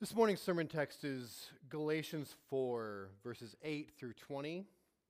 This morning's sermon text is Galatians 4, verses 8 through 20.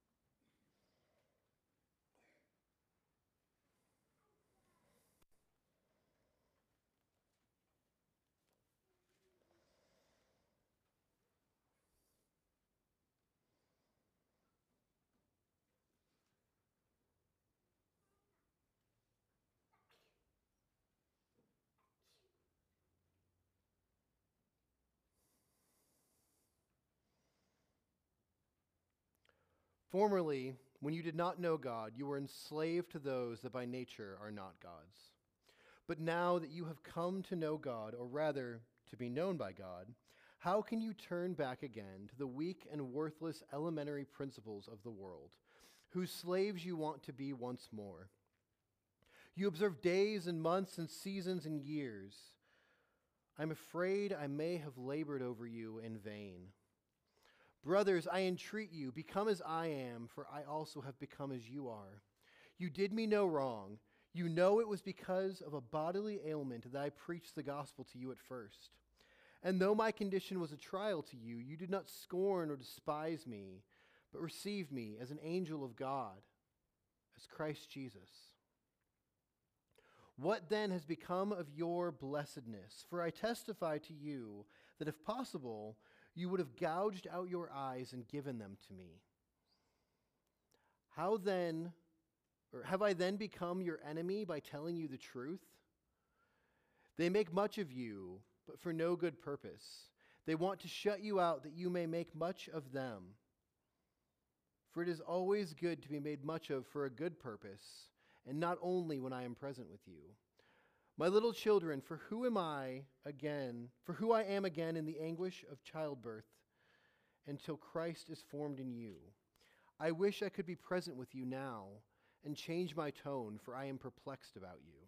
Formerly, when you did not know God, you were enslaved to those that by nature are not God's. But now that you have come to know God, or rather, to be known by God, how can you turn back again to the weak and worthless elementary principles of the world, whose slaves you want to be once more? You observe days and months and seasons and years. I'm afraid I may have labored over you in vain. Brothers, I entreat you, become as I am, for I also have become as you are. You did me no wrong. You know it was because of a bodily ailment that I preached the gospel to you at first. And though my condition was a trial to you, you did not scorn or despise me, but received me as an angel of God, as Christ Jesus. What then has become of your blessedness? For I testify to you that if possible, you would have gouged out your eyes and given them to me. How then, or have I then become your enemy by telling you the truth? They make much of you, but for no good purpose. They want to shut you out that you may make much of them. For it is always good to be made much of for a good purpose, and not only when I am present with you. My little children, for who I am again in the anguish of childbirth, until Christ is formed in you. I wish I could be present with you now and change my tone, for I am perplexed about you.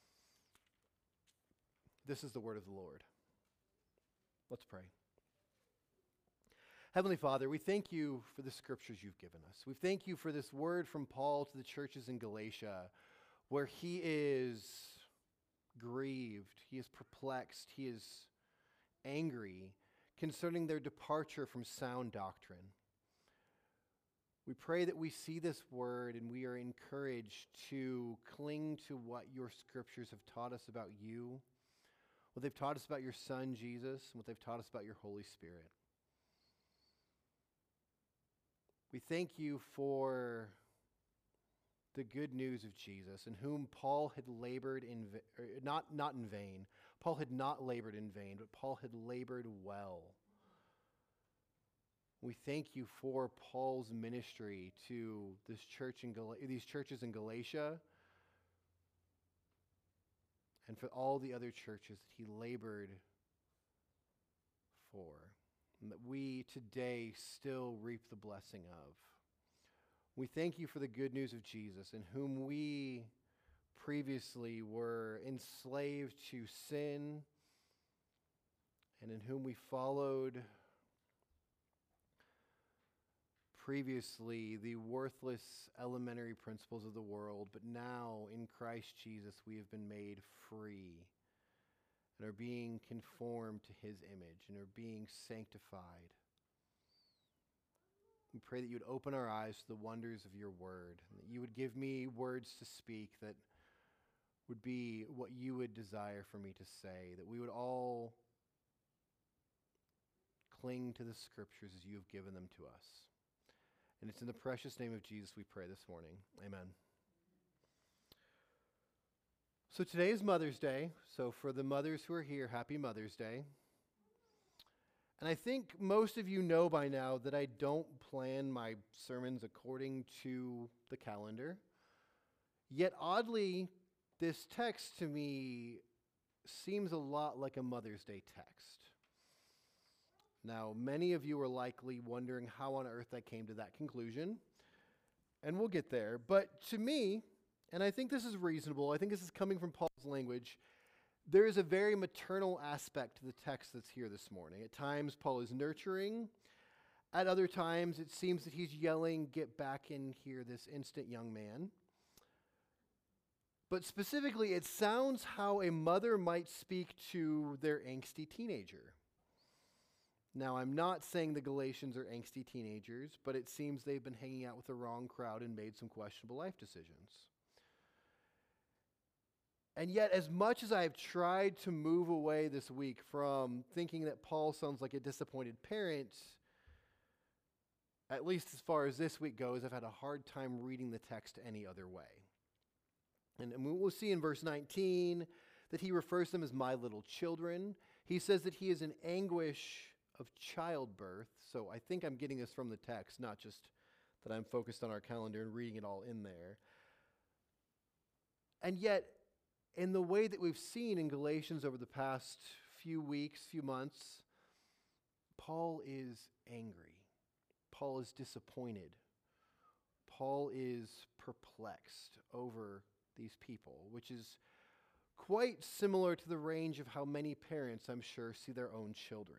This is the word of the Lord. Let's pray. Heavenly Father, we thank you for the scriptures you've given us. We thank you for this word from Paul to the churches in Galatia, where he is grieved, he is perplexed, he is angry concerning their departure from sound doctrine. We pray that we see this word and we are encouraged to cling to what your scriptures have taught us about you, what they've taught us about your Son, Jesus, and what they've taught us about your Holy Spirit. We thank you for the good news of Jesus, in whom Paul had labored not in vain. Paul had not labored in vain, but Paul had labored well. We thank you for Paul's ministry to this church these churches in Galatia, and for all the other churches that he labored for, and that we today still reap the blessing of. We thank you for the good news of Jesus, in whom we previously were enslaved to sin, and in whom we followed previously the worthless elementary principles of the world, but now in Christ Jesus we have been made free and are being conformed to his image and are being sanctified. We pray that you would open our eyes to the wonders of your word, and that you would give me words to speak that would be what you would desire for me to say, that we would all cling to the scriptures as you have given them to us. And it's in the precious name of Jesus we pray this morning. Amen. So today is Mother's Day. So for the mothers who are here, happy Mother's Day. And I think most of you know by now that I don't plan my sermons according to the calendar. Yet oddly, this text to me seems a lot like a Mother's Day text. Now, many of you are likely wondering how on earth I came to that conclusion, and we'll get there. But to me, and I think this is reasonable, I think this is coming from Paul's language, there is a very maternal aspect to the text that's here this morning. At times, Paul is nurturing. At other times, it seems that he's yelling, "Get back in here, this instant, young man." But specifically, it sounds how a mother might speak to their angsty teenager. Now, I'm not saying the Galatians are angsty teenagers, but it seems they've been hanging out with the wrong crowd and made some questionable life decisions. And yet, as much as I've tried to move away this week from thinking that Paul sounds like a disappointed parent, at least as far as this week goes, I've had a hard time reading the text any other way. And we'll see in verse 19 that he refers to them as my little children. He says that he is in anguish of childbirth. So I think I'm getting this from the text, not just that I'm focused on our calendar and reading it all in there. And yet, in the way that we've seen in Galatians over the past few weeks, few months, Paul is angry. Paul is disappointed. Paul is perplexed over these people, which is quite similar to the range of how many parents, I'm sure, see their own children.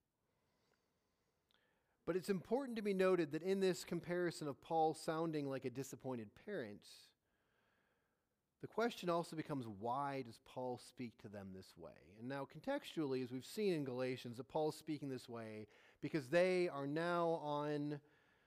But it's important to be noted that in this comparison of Paul sounding like a disappointed parent, the question also becomes, why does Paul speak to them this way? And now contextually, as we've seen in Galatians, that Paul's speaking this way because they are now on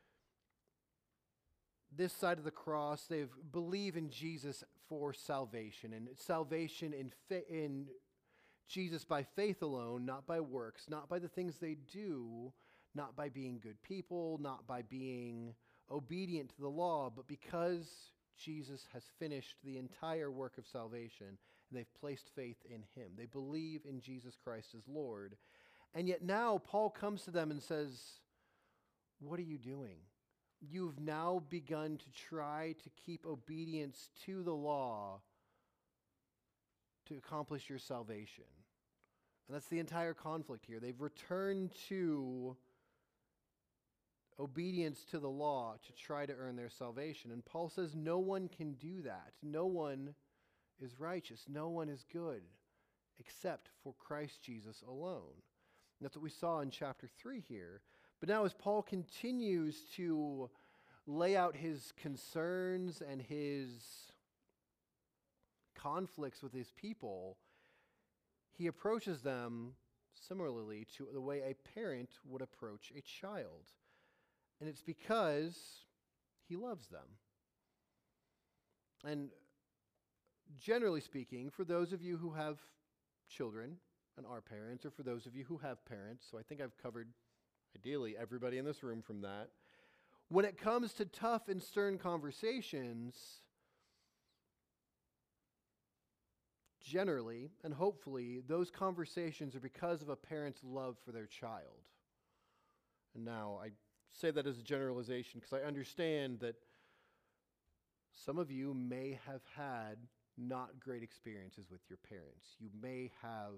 this side of the cross. They believe in Jesus for salvation, and salvation in Jesus by faith alone, not by works, not by the things they do, not by being good people, not by being obedient to the law, but because Jesus has finished the entire work of salvation, and they've placed faith in him. They believe in Jesus Christ as Lord. And yet now Paul comes to them and says, what are you doing? You've now begun to try to keep obedience to the law to accomplish your salvation. And that's the entire conflict here. They've returned to obedience to the law to try to earn their salvation. And Paul says no one can do that. No one is righteous. No one is good except for Christ Jesus alone. And that's what we saw in chapter 3 here. But now as Paul continues to lay out his concerns and his conflicts with his people, he approaches them similarly to the way a parent would approach a child. And it's because he loves them. And generally speaking, for those of you who have children and are parents, or for those of you who have parents, so I think I've covered ideally everybody in this room from that, when it comes to tough and stern conversations, generally and hopefully, those conversations are because of a parent's love for their child. And now I say that as a generalization because I understand that some of you may have had not great experiences with your parents. You may have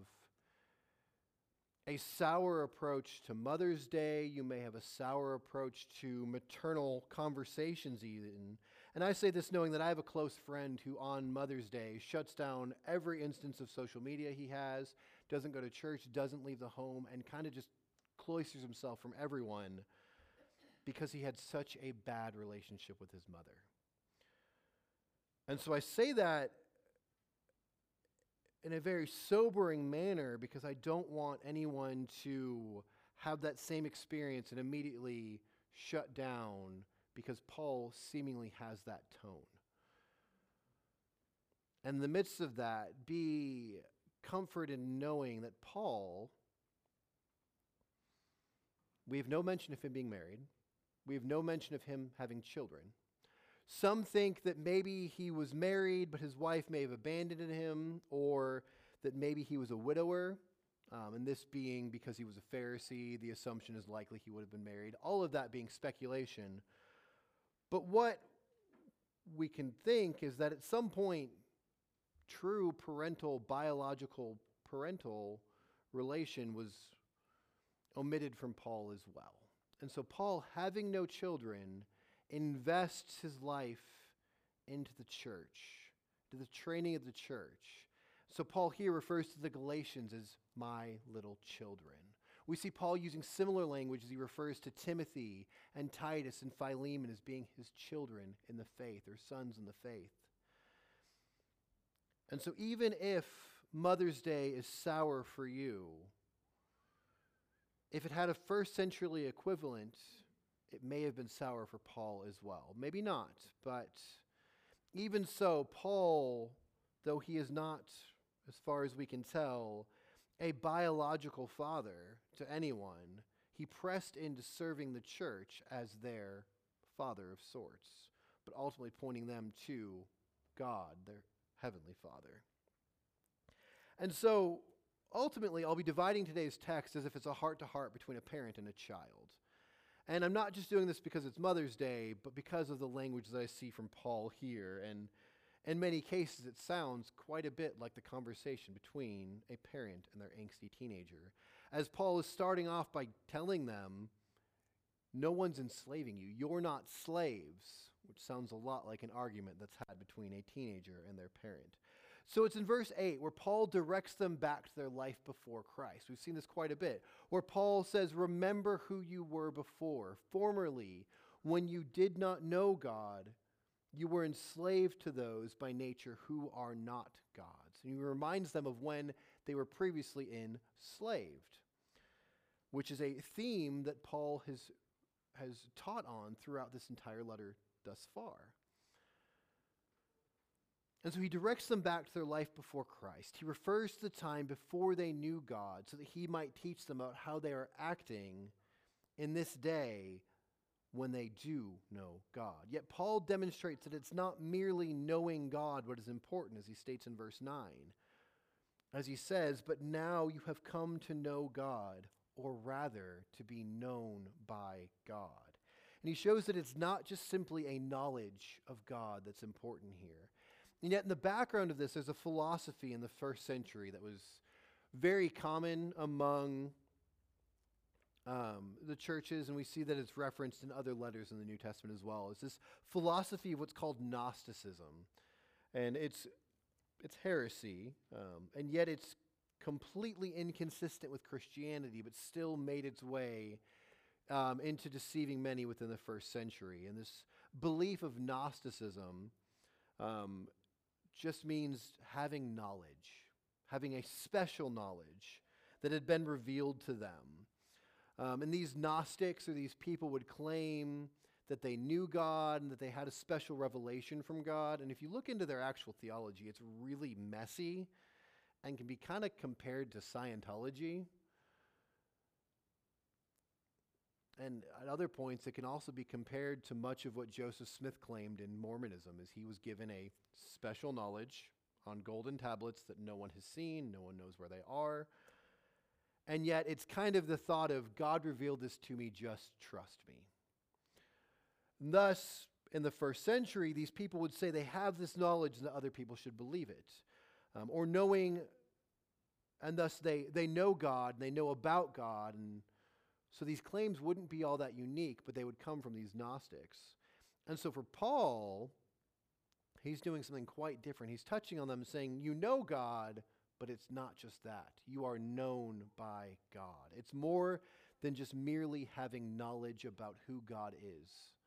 a sour approach to Mother's Day. You may have a sour approach to maternal conversations even. And I say this knowing that I have a close friend who on Mother's Day shuts down every instance of social media he has, doesn't go to church, doesn't leave the home, and kind of just cloisters himself from everyone because he had such a bad relationship with his mother. And so I say that in a very sobering manner because I don't want anyone to have that same experience and immediately shut down because Paul seemingly has that tone. And in the midst of that, be comforted in knowing that Paul, we have no mention of him being married. We have no mention of him having children. Some think that maybe he was married, but his wife may have abandoned him, or that maybe he was a widower, and this being because he was a Pharisee, the assumption is likely he would have been married. All of that being speculation. But what we can think is that at some point, true biological parental relation was omitted from Paul as well. And so Paul, having no children, invests his life into the church, to the training of the church. So Paul here refers to the Galatians as my little children. We see Paul using similar language as he refers to Timothy and Titus and Philemon as being his children in the faith, or sons in the faith. And so even if Mother's Day is sour for you, if it had a first century equivalent, it may have been sour for Paul as well. Maybe not, but even so, Paul, though he is not, as far as we can tell, a biological father to anyone, he pressed into serving the church as their father of sorts, but ultimately pointing them to God, their heavenly Father. And so, ultimately, I'll be dividing today's text as if it's a heart-to-heart between a parent and a child. And I'm not just doing this because it's Mother's Day, but because of the language that I see from Paul here. And in many cases, it sounds quite a bit like the conversation between a parent and their angsty teenager. As Paul is starting off by telling them, no one's enslaving you. You're not slaves, which sounds a lot like an argument that's had between a teenager and their parent. So it's in verse 8 where Paul directs them back to their life before Christ. We've seen this quite a bit, where Paul says, remember who you were before. Formerly, when you did not know God, you were enslaved to those by nature who are not God's. And he reminds them of when they were previously enslaved, which is a theme that Paul has taught on throughout this entire letter thus far. And so he directs them back to their life before Christ. He refers to the time before they knew God so that he might teach them about how they are acting in this day when they do know God. Yet Paul demonstrates that it's not merely knowing God what is important, as he states in verse 9. As he says, but now you have come to know God, or rather to be known by God. And he shows that it's not just simply a knowledge of God that's important here. And yet in the background of this, there's a philosophy in the first century that was very common among the churches, and we see that it's referenced in other letters in the New Testament as well. It's this philosophy of what's called Gnosticism. And it's heresy, and yet it's completely inconsistent with Christianity, but still made its way into deceiving many within the first century. And this belief of Gnosticism just means having knowledge, having a special knowledge that had been revealed to them. And these Gnostics, or these people, would claim that they knew God and that they had a special revelation from God. And if you look into their actual theology, it's really messy and can be kind of compared to Scientology. And at other points, it can also be compared to much of what Joseph Smith claimed in Mormonism, as he was given a special knowledge on golden tablets that no one has seen, no one knows where they are. And yet it's kind of the thought of, God revealed this to me, just trust me. And thus, in the first century, these people would say they have this knowledge and that other people should believe it. Or knowing, and thus they know God, and they know about God, and so these claims wouldn't be all that unique, but they would come from these Gnostics. And so for Paul, he's doing something quite different. He's touching on them, saying, you know God, but it's not just that. You are known by God. It's more than just merely having knowledge about who God is.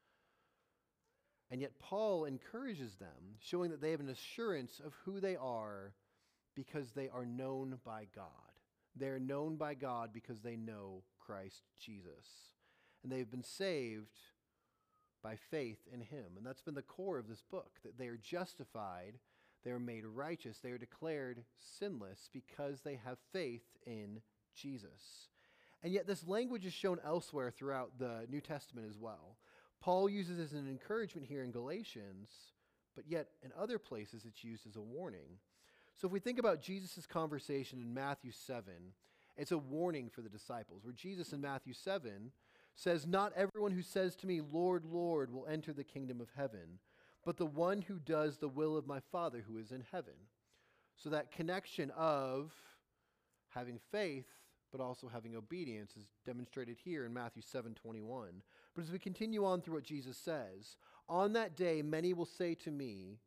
And yet Paul encourages them, showing that they have an assurance of who they are because they are known by God. They are known by God because they know Christ Jesus. And they've been saved by faith in him. And that's been the core of this book, that they are justified, they are made righteous, they are declared sinless because they have faith in Jesus. And yet this language is shown elsewhere throughout the New Testament as well. Paul uses it as an encouragement here in Galatians, but yet in other places it's used as a warning. So if we think about Jesus' conversation in Matthew 7, it's a warning for the disciples, where Jesus in Matthew 7 says, not everyone who says to me, Lord, Lord, will enter the kingdom of heaven, but the one who does the will of my Father who is in heaven. So that connection of having faith, but also having obedience is demonstrated here in Matthew 7:21. But as we continue on through what Jesus says, on that day many will say to me,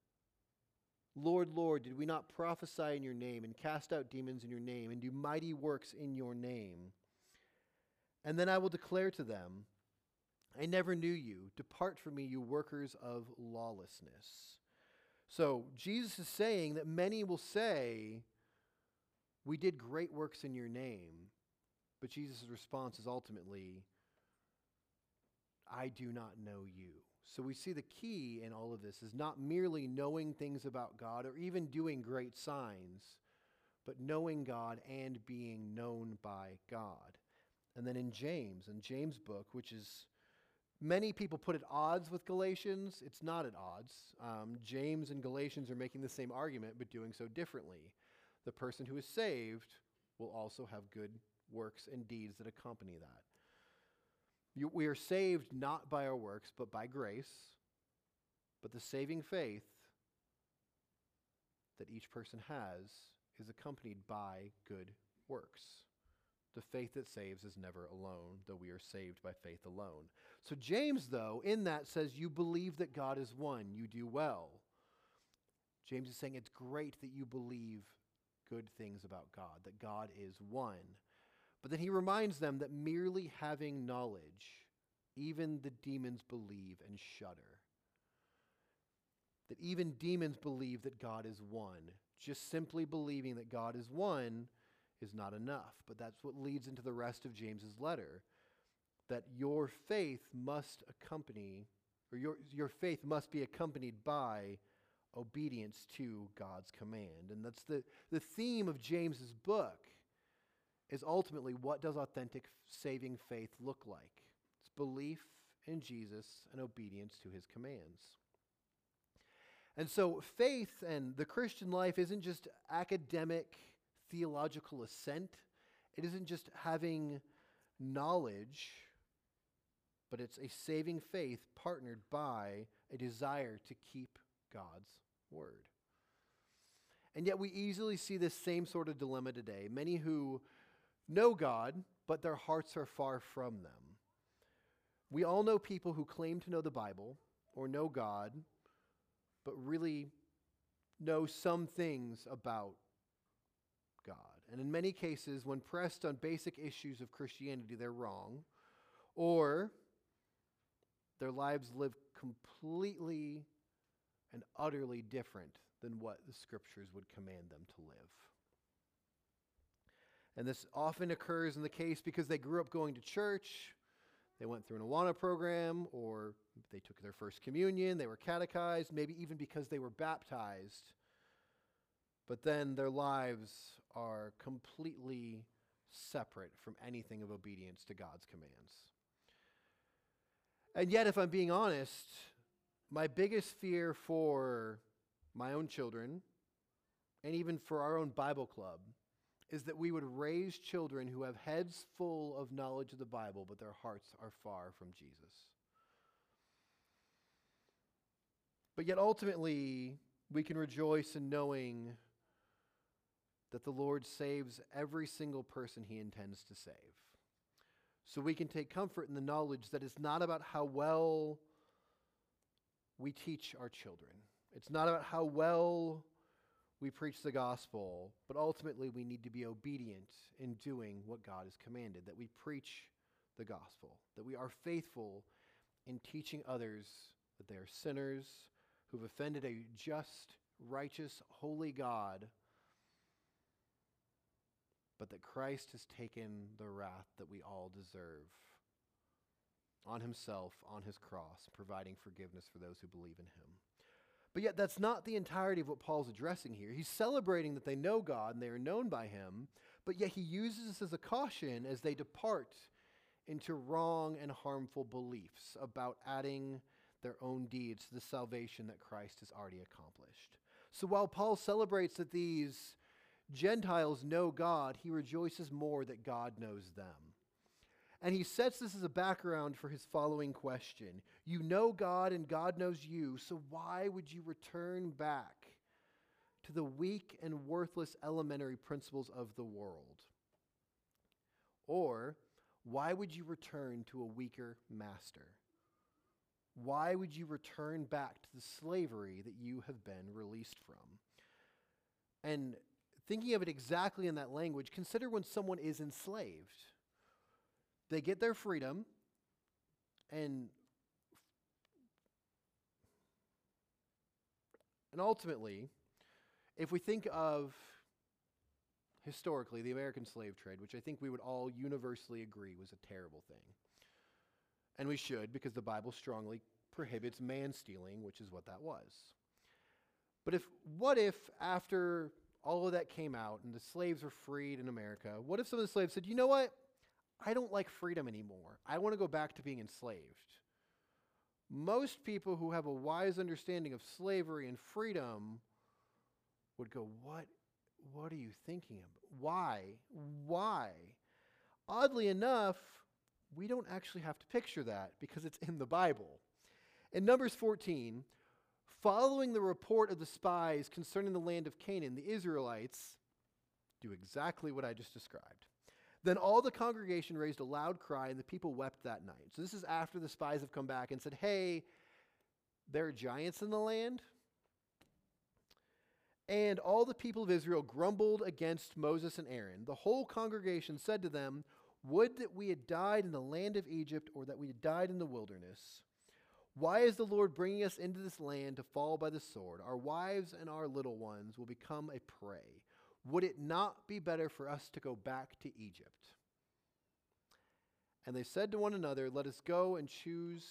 Lord, Lord, did we not prophesy in your name and cast out demons in your name and do mighty works in your name? And then I will declare to them, I never knew you. Depart from me, you workers of lawlessness. So Jesus is saying that many will say, we did great works in your name, But Jesus' response is ultimately, I do not know you. So we see the key in all of this is not merely knowing things about God or even doing great signs, but knowing God and being known by God. And then in James' book, which is, many people put at odds with Galatians. It's not at odds. James and Galatians are making the same argument, but doing so differently. The person who is saved will also have good works and deeds that accompany that. We are saved not by our works, but by grace. But the saving faith that each person has is accompanied by good works. The faith that saves is never alone, though we are saved by faith alone. So James, though, in that says, you believe that God is one, you do well. James is saying it's great that you believe good things about God, that God is one. But then he reminds them that merely having knowledge, even the demons believe and shudder. That even demons believe that God is one. Just simply believing that God is one is not enough. But that's what leads into the rest of James's letter. That your faith must accompany, or your faith must be accompanied by obedience to God's command. And that's the theme of James's book, is ultimately, what does authentic saving faith look like? It's belief in Jesus and obedience to his commands. And so faith and the Christian life isn't just academic theological assent. It isn't just having knowledge, but it's a saving faith partnered by a desire to keep God's word. And yet we easily see this same sort of dilemma today. Many who know God, but their hearts are far from them. We all know people who claim to know the Bible or know God, but really know some things about God. And in many cases, when pressed on basic issues of Christianity, they're wrong, or their lives live completely and utterly different than what the Scriptures would command them to live. And this often occurs in the case because they grew up going to church, they went through an Awana program, or they took their first communion, they were catechized, maybe even because they were baptized. But then their lives are completely separate from anything of obedience to God's commands. And yet, if I'm being honest, my biggest fear for my own children, and even for our own Bible club, is that we would raise children who have heads full of knowledge of the Bible, but their hearts are far from Jesus. But yet ultimately, we can rejoice in knowing that the Lord saves every single person he intends to save. So we can take comfort in the knowledge that it's not about how well we teach our children. It's not about how well we preach the gospel, but ultimately we need to be obedient in doing what God has commanded, that we preach the gospel, that we are faithful in teaching others that they are sinners who've offended a just, righteous, holy God, but that Christ has taken the wrath that we all deserve on himself, on his cross, providing forgiveness for those who believe in him. But yet that's not the entirety of what Paul's addressing here. He's celebrating that they know God and they are known by him, but yet he uses this as a caution as they depart into wrong and harmful beliefs about adding their own deeds to the salvation that Christ has already accomplished. So while Paul celebrates that these Gentiles know God, he rejoices more that God knows them. And he sets this as a background for his following question. You know God and God knows you, so why would you return back to the weak and worthless elementary principles of the world? Or, why would you return to a weaker master? Why would you return back to the slavery that you have been released from? And thinking of it exactly in that language, consider when someone is enslaved. They get their freedom, and ultimately, if we think of historically, the American slave trade, which I think we would all universally agree was a terrible thing. And we should, because the Bible strongly prohibits man stealing, which is what that was. But what if after all of that came out and the slaves were freed in America, what if some of the slaves said, you know what? I don't like freedom anymore. I want to go back to being enslaved. Most people who have a wise understanding of slavery and freedom would go, what are you thinking of? Why? Oddly enough, we don't actually have to picture that because it's in the Bible. In Numbers 14, following the report of the spies concerning the land of Canaan, the Israelites do exactly what I just described. Then all the congregation raised a loud cry, and the people wept that night. So this is after the spies have come back and said, hey, there are giants in the land. And all the people of Israel grumbled against Moses and Aaron. The whole congregation said to them, would that we had died in the land of Egypt, or that we had died in the wilderness. Why is the Lord bringing us into this land to fall by the sword? Our wives and our little ones will become a prey. Would it not be better for us to go back to Egypt? And they said to one another, let us go and choose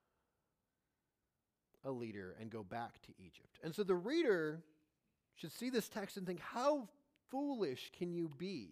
a leader and go back to Egypt. And so the reader should see this text and think, how foolish can you be?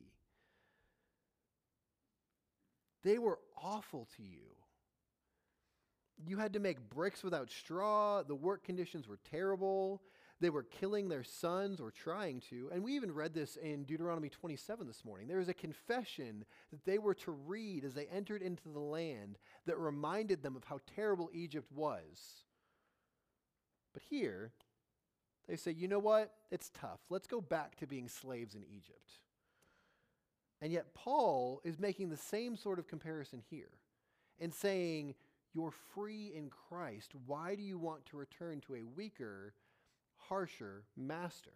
They were awful to you. You had to make bricks without straw. The work conditions were terrible. They were killing their sons or trying to. And we even read this in Deuteronomy 27 this morning. There is a confession that they were to read as they entered into the land that reminded them of how terrible Egypt was. But here, they say, you know what? It's tough. Let's go back to being slaves in Egypt. And yet Paul is making the same sort of comparison here and saying, you're free in Christ. Why do you want to return to a weaker, harsher master?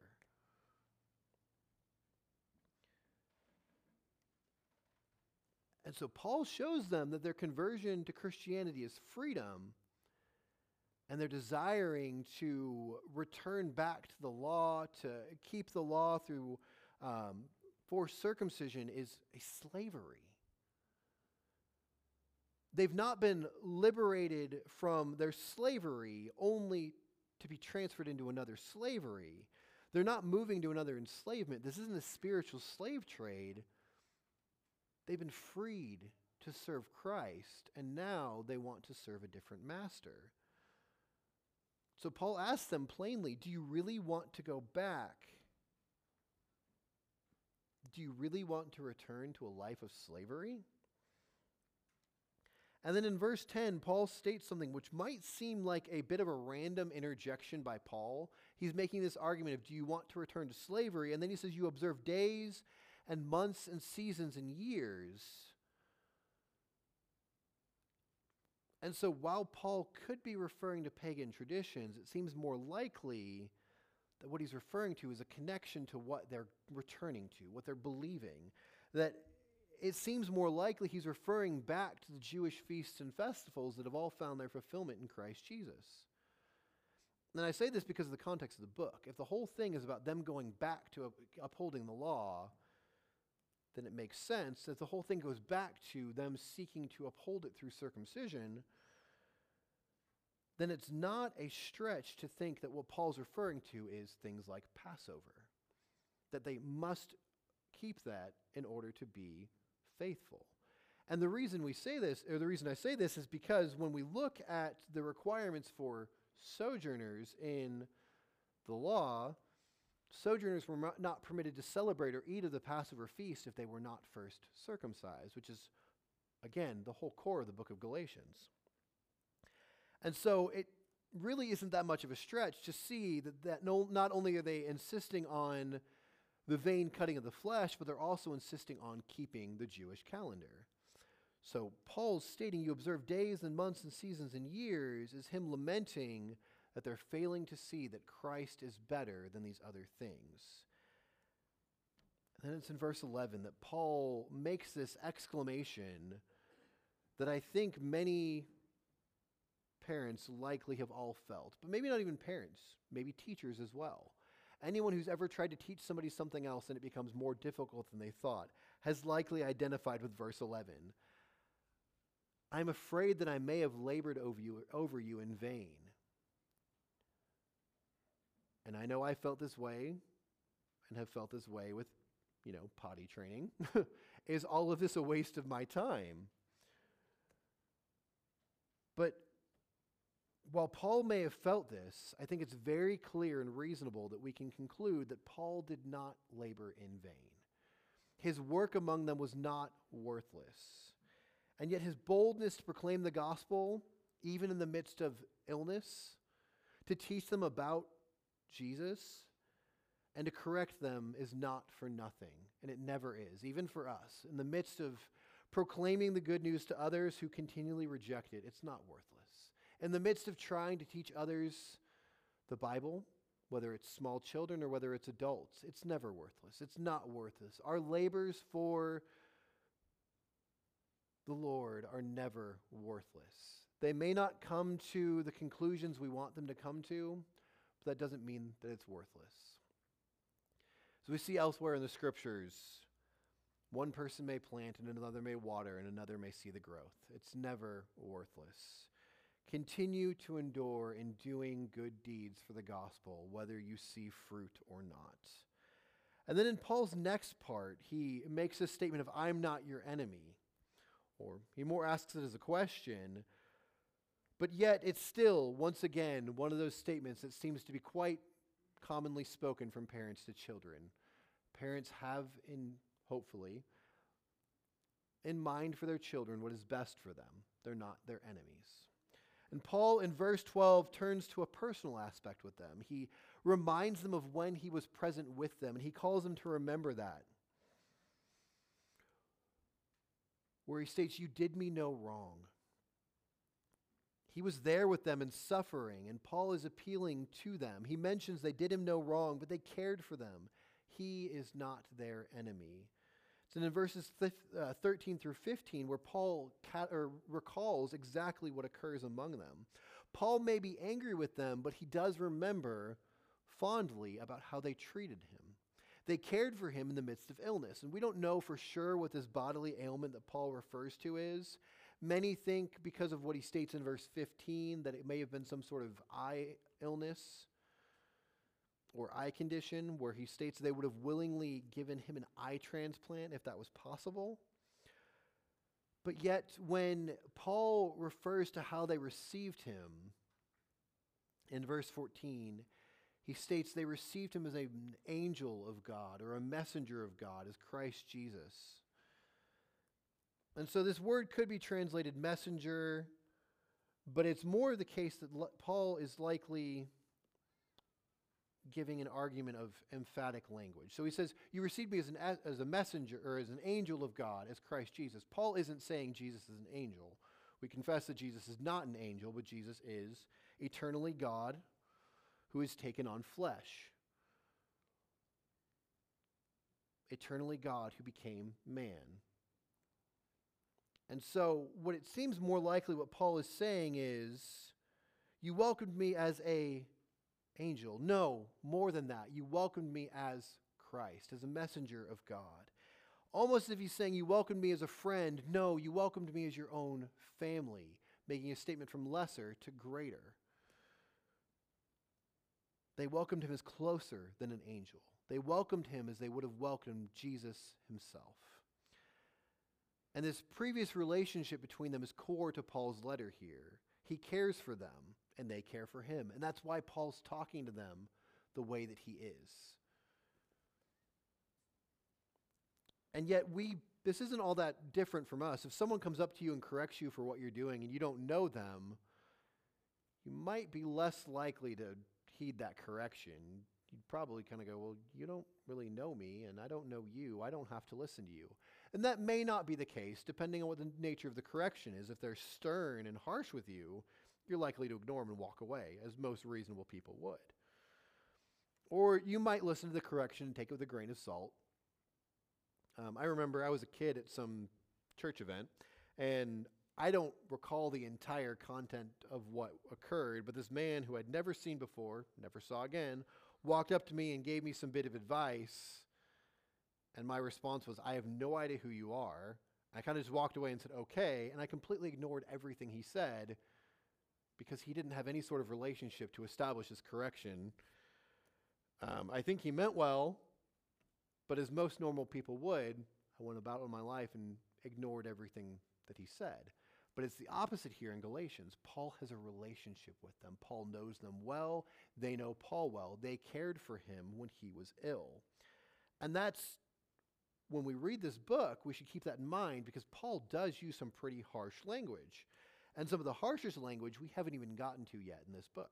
And so Paul shows them that their conversion to Christianity is freedom, and they're desiring to return back to the law, to keep the law through forced circumcision is a slavery. They've not been liberated from their slavery only to be transferred into another slavery. They're not moving to another enslavement. This isn't a spiritual slave trade. They've been freed to serve Christ, and now they want to serve a different master. So Paul asks them plainly, do you really want to go back? Do you really want to return to a life of slavery? And then in verse 10, Paul states something which might seem like a bit of a random interjection by Paul. He's making this argument of, do you want to return to slavery? And then he says, you observe days and months and seasons and years. And so while Paul could be referring to pagan traditions, it seems more likely that what he's referring to is a connection to what they're returning to, what they're believing. That it seems more likely he's referring back to the Jewish feasts and festivals that have all found their fulfillment in Christ Jesus. And I say this because of the context of the book. If the whole thing is about them going back to upholding the law, then it makes sense. If the whole thing goes back to them seeking to uphold it through circumcision, then it's not a stretch to think that what Paul's referring to is things like Passover, that they must keep that in order to be faithful. And the reason we say this, or the reason I say this, is because when we look at the requirements for sojourners in the law, sojourners were not permitted to celebrate or eat of the Passover feast if they were not first circumcised, which is, again, the whole core of the book of Galatians. And so it really isn't that much of a stretch to see that not only are they insisting on the vain cutting of the flesh, but they're also insisting on keeping the Jewish calendar. So Paul's stating you observe days and months and seasons and years is him lamenting that they're failing to see that Christ is better than these other things. And then it's in verse 11 that Paul makes this exclamation that I think many parents likely have all felt, but maybe not even parents, maybe teachers as well. Anyone who's ever tried to teach somebody something else and it becomes more difficult than they thought has likely identified with verse 11. I'm afraid that I may have labored over you in vain. And I know I felt this way and have felt this way with, potty training. Is all of this a waste of my time? But while Paul may have felt this, I think it's very clear and reasonable that we can conclude that Paul did not labor in vain. His work among them was not worthless. And yet his boldness to proclaim the gospel, even in the midst of illness, to teach them about Jesus, and to correct them is not for nothing. And it never is, even for us. In the midst of proclaiming the good news to others who continually reject it, it's not worthless. In the midst of trying to teach others the Bible, whether it's small children or whether it's adults, it's never worthless. It's not worthless. Our labors for the Lord are never worthless. They may not come to the conclusions we want them to come to, but that doesn't mean that it's worthless. So we see elsewhere in the scriptures, one person may plant and another may water and another may see the growth. It's never worthless. Continue to endure in doing good deeds for the gospel, whether you see fruit or not. And then in Paul's next part, he makes a statement of, I'm not your enemy. Or he more asks it as a question, but yet it's still, once again, one of those statements that seems to be quite commonly spoken from parents to children. Parents have, hopefully, in mind for their children what is best for them. They're not their enemies. And Paul, in verse 12, turns to a personal aspect with them. He reminds them of when he was present with them, and he calls them to remember that. Where he states, you did me no wrong. He was there with them in suffering, and Paul is appealing to them. He mentions they did him no wrong, but they cared for them. He is not their enemy. So in verses 13 through 15, where Paul recalls exactly what occurs among them. Paul may be angry with them, but he does remember fondly about how they treated him. They cared for him in the midst of illness. And we don't know for sure what this bodily ailment that Paul refers to is. Many think, because of what he states in verse 15, that it may have been some sort of eye illness or eye condition, where he states they would have willingly given him an eye transplant if that was possible. But yet, when Paul refers to how they received him, in verse 14, he states they received him as an angel of God or a messenger of God, as Christ Jesus. And so this word could be translated messenger, but it's more the case that Paul is likely giving an argument of emphatic language. So he says, you received me as a messenger or as an angel of God, as Christ Jesus. Paul isn't saying Jesus is an angel. We confess that Jesus is not an angel, but Jesus is eternally God who has taken on flesh. Eternally God who became man. And so what it seems more likely what Paul is saying is, you welcomed me as a angel. No, more than that. You welcomed me as Christ, as a messenger of God. Almost as if he's saying, you welcomed me as a friend. No, you welcomed me as your own family, making a statement from lesser to greater. They welcomed him as closer than an angel. They welcomed him as they would have welcomed Jesus himself. And this previous relationship between them is core to Paul's letter here. He cares for them, and they care for him. And that's why Paul's talking to them the way that he is. And yet this isn't all that different from us. If someone comes up to you and corrects you for what you're doing and you don't know them, you might be less likely to heed that correction. You'd probably kind of go, well, you don't really know me, and I don't know you. I don't have to listen to you. And that may not be the case, depending on what the nature of the correction is. If they're stern and harsh with you, you're likely to ignore them and walk away, as most reasonable people would. Or you might listen to the correction and take it with a grain of salt. I remember I was a kid at some church event, and I don't recall the entire content of what occurred, but this man who I'd never seen before, never saw again, walked up to me and gave me some bit of advice, and my response was, I have no idea who you are. I kind of just walked away and said, okay, and I completely ignored everything he said because he didn't have any sort of relationship to establish his correction. I think he meant well, but as most normal people would, I went about in my life and ignored everything that he said. But it's the opposite here in Galatians. Paul has a relationship with them. Paul knows them well. They know Paul well. They cared for him when he was ill. And that's, when we read this book, we should keep that in mind because Paul does use some pretty harsh language. And some of the harshest language we haven't even gotten to yet in this book.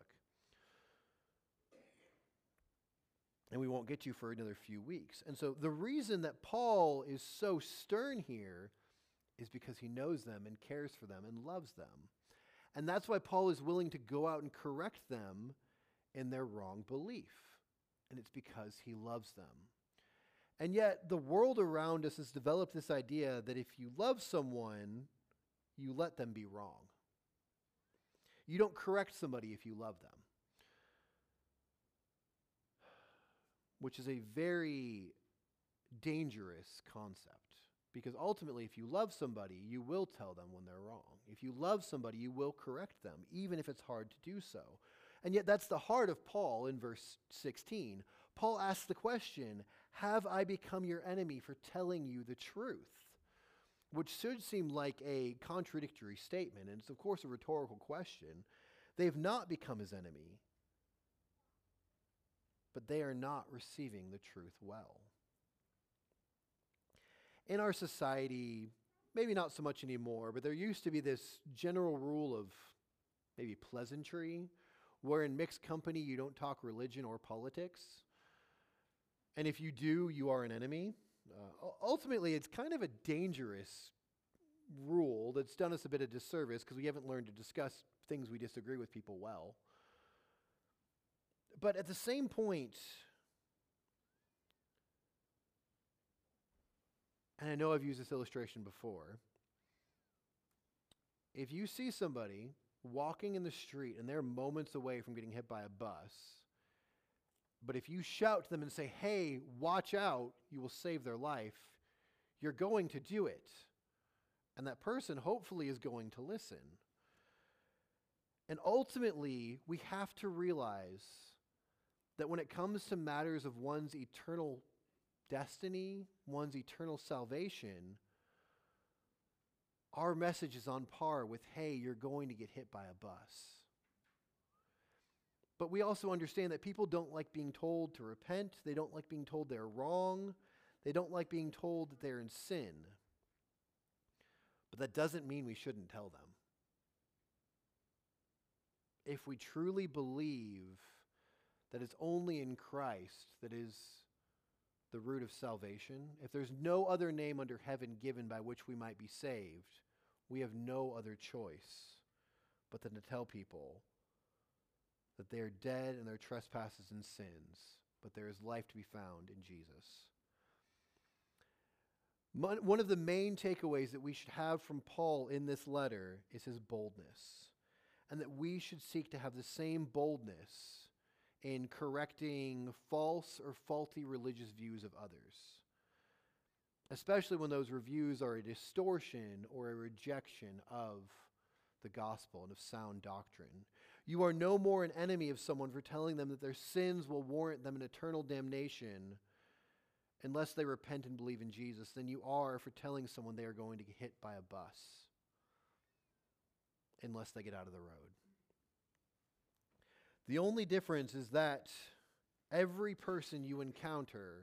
And we won't get to for another few weeks. And so the reason that Paul is so stern here is because he knows them and cares for them and loves them. And that's why Paul is willing to go out and correct them in their wrong belief. And it's because he loves them. And yet the world around us has developed this idea that if you love someone, you let them be wrong. You don't correct somebody if you love them. Which is a very dangerous concept. Because ultimately, if you love somebody, you will tell them when they're wrong. If you love somebody, you will correct them, even if it's hard to do so. And yet that's the heart of Paul in verse 16. Paul asks the question, have I become your enemy for telling you the truth? Which should seem like a contradictory statement, and it's of course a rhetorical question. They've not become his enemy, but they are not receiving the truth well. In our society, maybe not so much anymore, but there used to be this general rule of maybe pleasantry, where in mixed company you don't talk religion or politics. And if you do, you are an enemy. Ultimately, it's kind of a dangerous rule that's done us a bit of disservice because we haven't learned to discuss things we disagree with people well. But at the same point, and I know I've used this illustration before, if you see somebody walking in the street and they're moments away from getting hit by a bus, but if you shout to them and say, hey, watch out, you will save their life, you're going to do it. And that person hopefully is going to listen. And ultimately, we have to realize that when it comes to matters of one's eternal destiny, one's eternal salvation, our message is on par with, hey, you're going to get hit by a bus. But we also understand that people don't like being told to repent. They don't like being told they're wrong. They don't like being told that they're in sin. But that doesn't mean we shouldn't tell them. If we truly believe that it's only in Christ that is the root of salvation, if there's no other name under heaven given by which we might be saved, we have no other choice but than to tell people that they are dead in their trespasses and sins, but there is life to be found in Jesus. One of the main takeaways that we should have from Paul in this letter is his boldness, and that we should seek to have the same boldness in correcting false or faulty religious views of others, especially when those reviews are a distortion or a rejection of the gospel and of sound doctrine. You are no more an enemy of someone for telling them that their sins will warrant them in eternal damnation unless they repent and believe in Jesus than you are for telling someone they are going to get hit by a bus unless they get out of the road. The only difference is that every person you encounter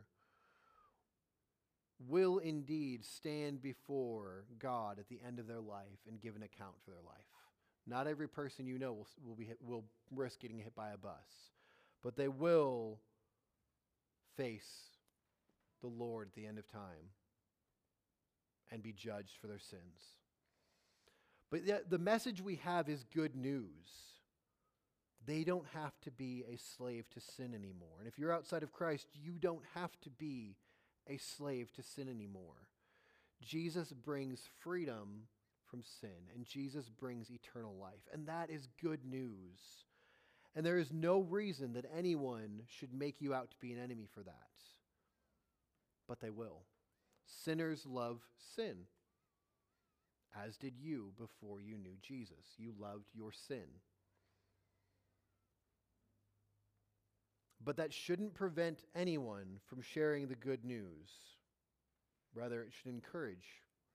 will indeed stand before God at the end of their life and give an account for their life. Not every person you know will risk getting hit by a bus, but they will face the Lord at the end of time and be judged for their sins. But yet the message we have is good news. They don't have to be a slave to sin anymore. And if you're outside of Christ, you don't have to be a slave to sin anymore. Jesus brings freedom from sin, and Jesus brings eternal life. And that is good news. And there is no reason that anyone should make you out to be an enemy for that. But they will. Sinners love sin, as did you before you knew Jesus. You loved your sin. But that shouldn't prevent anyone from sharing the good news. Rather, it should encourage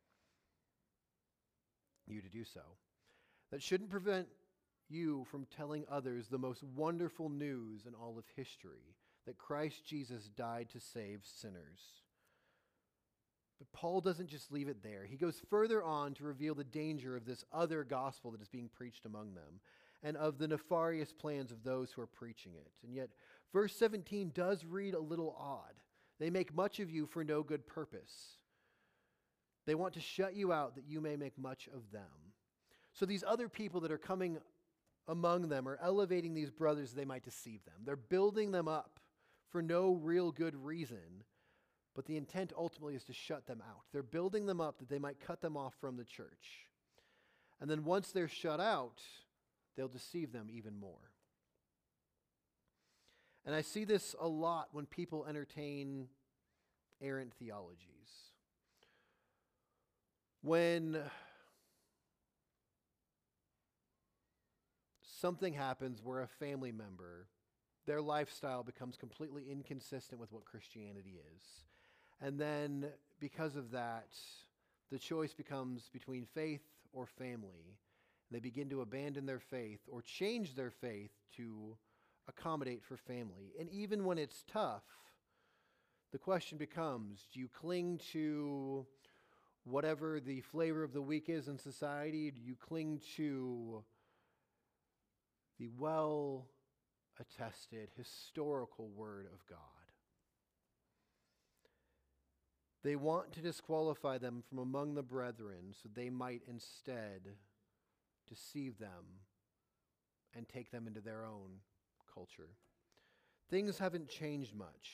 you to do so. That shouldn't prevent you from telling others the most wonderful news in all of history, that Christ Jesus died to save sinners. But Paul doesn't just leave it there. He goes further on to reveal the danger of this other gospel that is being preached among them, and of the nefarious plans of those who are preaching it. And yet, verse 17 does read a little odd. They make much of you for no good purpose. They want to shut you out that you may make much of them. So these other people that are coming among them are elevating these brothers they might deceive them. They're building them up for no real good reason, but the intent ultimately is to shut them out. They're building them up that they might cut them off from the church. And then once they're shut out, they'll deceive them even more. And I see this a lot when people entertain errant theologies. When something happens where a family member, their lifestyle becomes completely inconsistent with what Christianity is. And then because of that, the choice becomes between faith or family. They begin to abandon their faith or change their faith to accommodate for family. And even when it's tough, the question becomes, do you cling to whatever the flavor of the week is in society? Do you cling to the well-attested historical word of God? They want to disqualify them from among the brethren so they might instead deceive them and take them into their own culture. Things haven't changed much.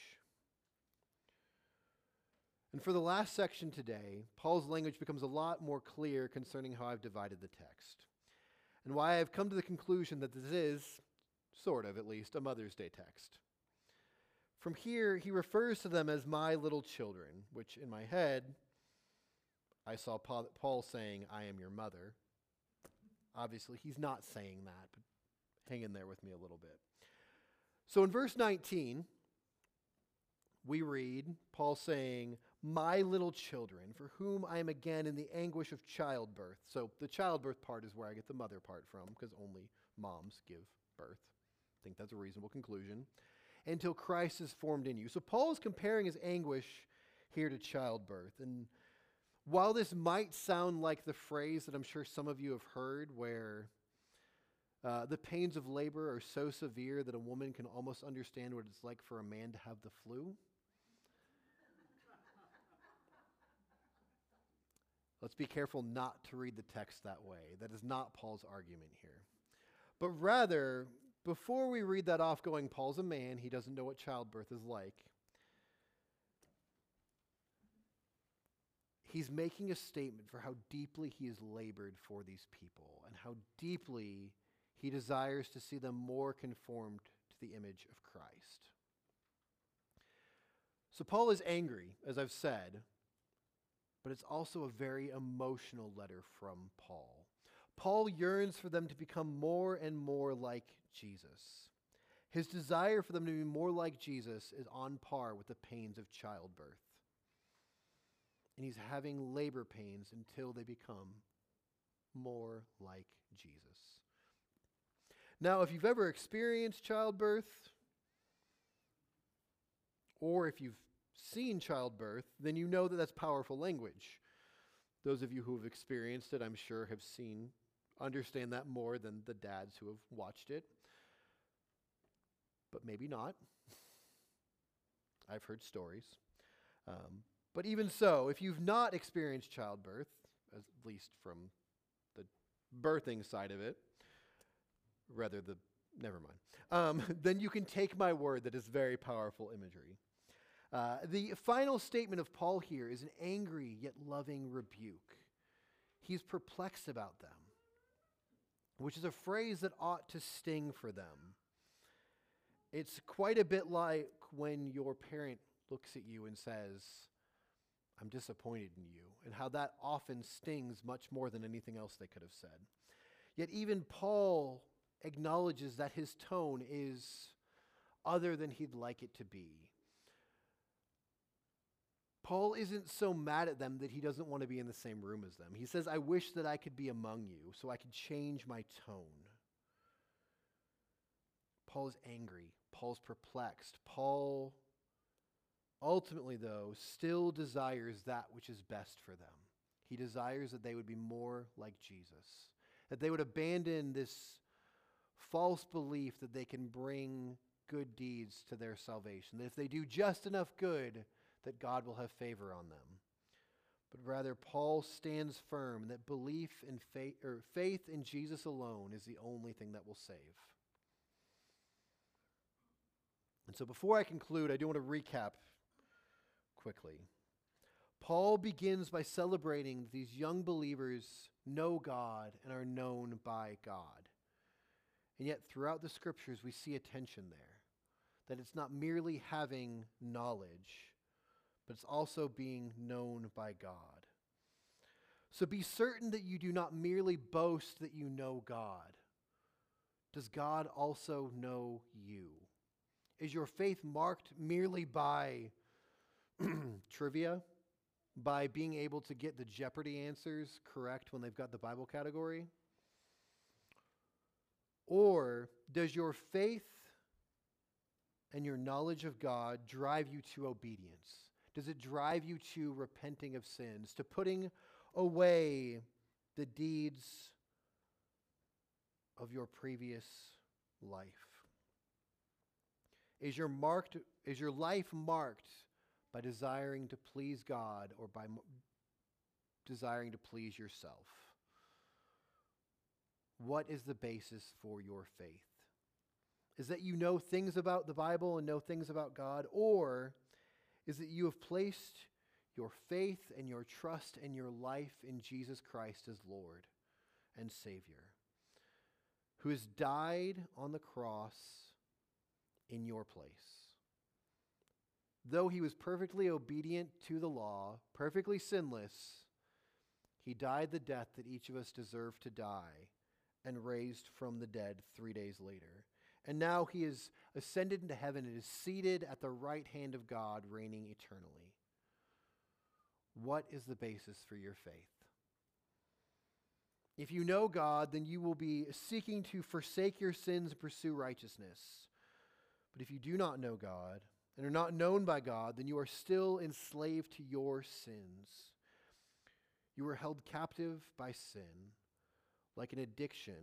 And for the last section today, Paul's language becomes a lot more clear concerning how I've divided the text, and why I've come to the conclusion that this is, sort of at least, a Mother's Day text. From here, he refers to them as my little children, which in my head, I saw Paul saying, I am your mother. Obviously, he's not saying that, but hang in there with me a little bit. So in verse 19, we read Paul saying, my little children, for whom I am again in the anguish of childbirth. So the childbirth part is where I get the mother part from, because only moms give birth. I think that's a reasonable conclusion. Until Christ is formed in you. So Paul is comparing his anguish here to childbirth. And while this might sound like the phrase that I'm sure some of you have heard, where the pains of labor are so severe that a woman can almost understand what it's like for a man to have the flu. Let's be careful not to read the text that way. That is not Paul's argument here. But rather, before we read that off going, Paul's a man, he doesn't know what childbirth is like. He's making a statement for how deeply he has labored for these people and how deeply he desires to see them more conformed to the image of Christ. So Paul is angry, as I've said, but it's also a very emotional letter from Paul. Paul yearns for them to become more and more like Jesus. His desire for them to be more like Jesus is on par with the pains of childbirth. And he's having labor pains until they become more like Jesus. Now, if you've ever experienced childbirth, or if you've seen childbirth, then you know that that's powerful language. Those of you who have experienced it, I'm sure, understand that more than the dads who have watched it. But maybe not. I've heard stories. But even so, if you've not experienced childbirth, at least from the birthing side of it, never mind, then you can take my word that it's very powerful imagery. The final statement of Paul here is an angry yet loving rebuke. He's perplexed about them, which is a phrase that ought to sting for them. It's quite a bit like when your parent looks at you and says, I'm disappointed in you, and how that often stings much more than anything else they could have said. Yet even Paul acknowledges that his tone is other than he'd like it to be. Paul isn't so mad at them that he doesn't want to be in the same room as them. He says, I wish that I could be among you so I could change my tone. Paul is angry. Paul's perplexed. Paul, ultimately, though, still desires that which is best for them. He desires that they would be more like Jesus, that they would abandon this false belief that they can bring good deeds to their salvation, that if they do just enough good, that God will have favor on them. But rather, Paul stands firm that belief in faith in Jesus alone is the only thing that will save. And so before I conclude, I do want to recap quickly. Paul begins by celebrating that these young believers know God and are known by God. And yet throughout the scriptures we see a tension there. That it's not merely having knowledge, but it's also being known by God. So be certain that you do not merely boast that you know God. Does God also know you? Is your faith marked merely by trivia? By being able to get the Jeopardy answers correct when they've got the Bible category? Or does your faith and your knowledge of God drive you to obedience? Does it drive you to repenting of sins, to putting away the deeds of your previous life? Is your life marked by desiring to please God or by desiring to please yourself? What is the basis for your faith? Is that you know things about the Bible and know things about God, or is it you have placed your faith and your trust and your life in Jesus Christ as Lord and Savior, who has died on the cross in your place? Though he was perfectly obedient to the law, perfectly sinless, he died the death that each of us deserved to die and raised from the dead 3 days later. And now he is ascended into heaven and is seated at the right hand of God, reigning eternally. What is the basis for your faith? If you know God, then you will be seeking to forsake your sins and pursue righteousness. But if you do not know God and are not known by God, then you are still enslaved to your sins. You are held captive by sin, like an addiction.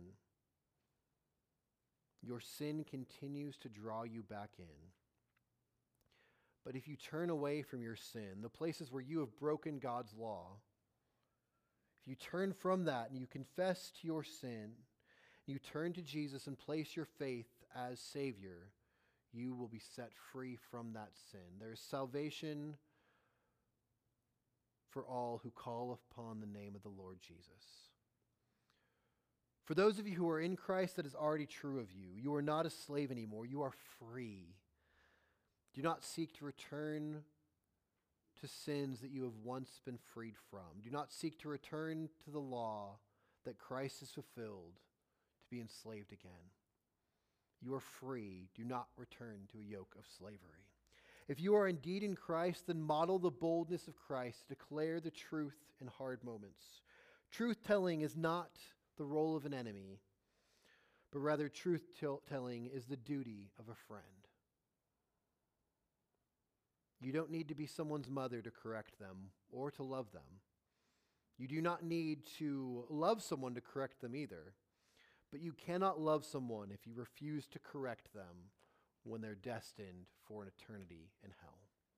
Your sin continues to draw you back in. But if you turn away from your sin, the places where you have broken God's law, if you turn from that and you confess to your sin, you turn to Jesus and place your faith as Savior, you will be set free from that sin. There is salvation for all who call upon the name of the Lord Jesus. For those of you who are in Christ, that is already true of you. You are not a slave anymore. You are free. Do not seek to return to sins that you have once been freed from. Do not seek to return to the law that Christ has fulfilled to be enslaved again. You are free. Do not return to a yoke of slavery. If you are indeed in Christ, then model the boldness of Christ to declare the truth in hard moments. Truth-telling is not the role of an enemy, but rather truth-telling is the duty of a friend. You don't need to be someone's mother to correct them or to love them. You do not need to love someone to correct them either, but you cannot love someone if you refuse to correct them when they're destined for an eternity in hell.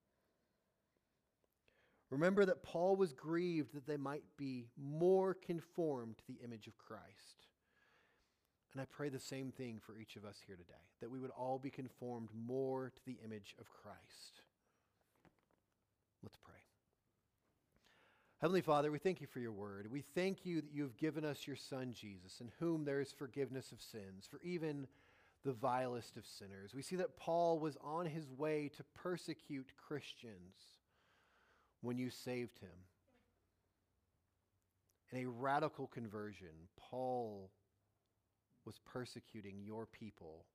Remember that Paul was grieved that they might be more conformed to the image of Christ. And I pray the same thing for each of us here today, that we would all be conformed more to the image of Christ. Let's pray. Heavenly Father, we thank you for your word. We thank you that you have given us your Son, Jesus, in whom there is forgiveness of sins, for even the vilest of sinners. We see that Paul was on his way to persecute Christians when you saved him. In a radical conversion, Paul was persecuting your people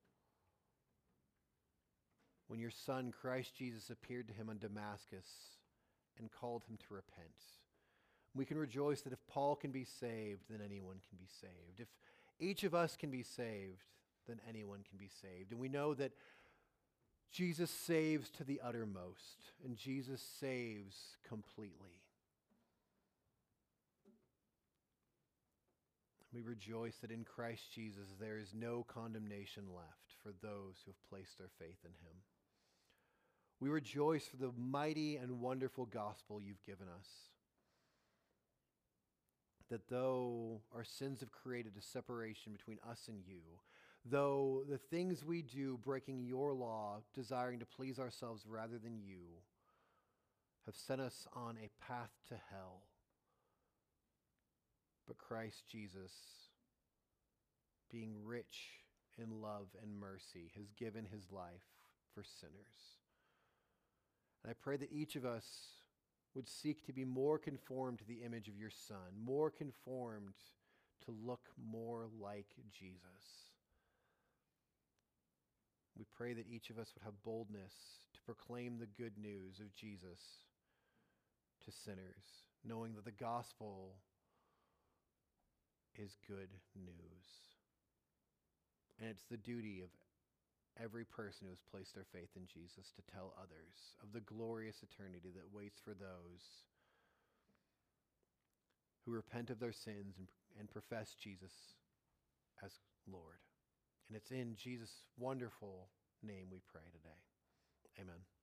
when your son, Christ Jesus, appeared to him on Damascus and called him to repent. We can rejoice that if Paul can be saved, then anyone can be saved. If each of us can be saved, then anyone can be saved. And we know that Jesus saves to the uttermost, and Jesus saves completely. We rejoice that in Christ Jesus there is no condemnation left for those who have placed their faith in him. We rejoice for the mighty and wonderful gospel you've given us. That though our sins have created a separation between us and you, though the things we do breaking your law, desiring to please ourselves rather than you, have sent us on a path to hell, but Christ Jesus, being rich in love and mercy, has given his life for sinners. And I pray that each of us would seek to be more conformed to the image of your Son, more conformed to look more like Jesus. We pray that each of us would have boldness to proclaim the good news of Jesus to sinners, knowing that the gospel is good news. And it's the duty of every person who has placed their faith in Jesus to tell others of the glorious eternity that waits for those who repent of their sins and profess Jesus as Lord. And it's in Jesus' wonderful name we pray today. Amen.